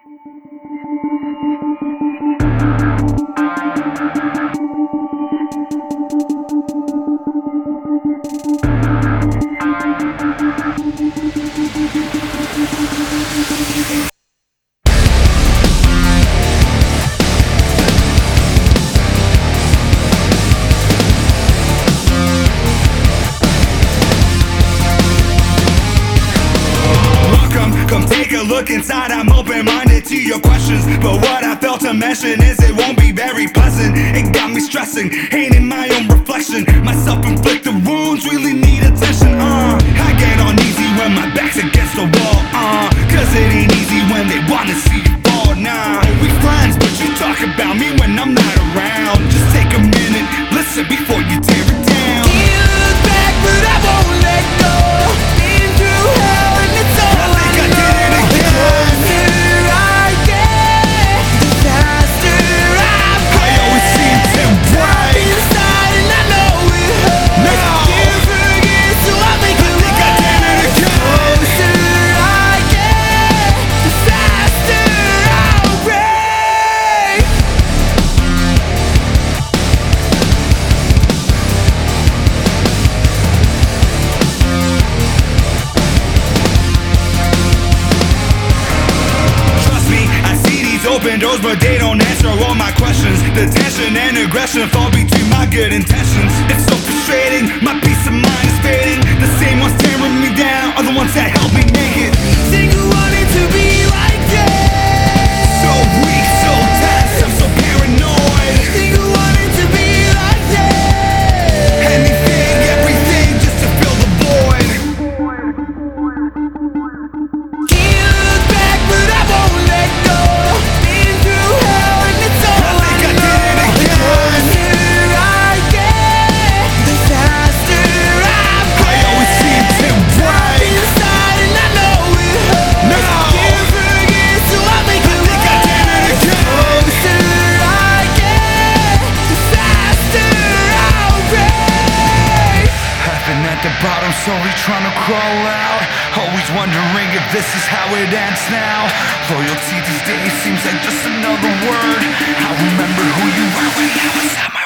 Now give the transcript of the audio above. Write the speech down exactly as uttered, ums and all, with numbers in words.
Look inside, I'm open-minded to your questions, but what I failed to mention is it won't be very pleasant. It got me stressing, hating my own reflection. My self-inflicted wounds really need attention. uh I get uneasy when my back's against the wall, uh Cause it ain't easy when they wanna see you fall. Nah, we friends, but you talk about me when I'm not around. Just take a minute, listen before you tear it down. You look back, but I won't let go. Been through hell and it's all I think I, I did it again. Open doors, but they don't answer all my questions. The tension and aggression fall between my good intentions. It's so frustrating, my peace of mind is fading. The same ones tearing me down are the ones that help me make it. Think I wanted to be like that. So weak, so tense, I'm so paranoid. Think I wanted to be like that. Anything, everything, just to fill the void. Can't look back, but I won't let go. Bottom, slowly trying to crawl out. Always wondering if this is how it ends now. Loyalty these days seems like just another word. I remember who you were when I was at my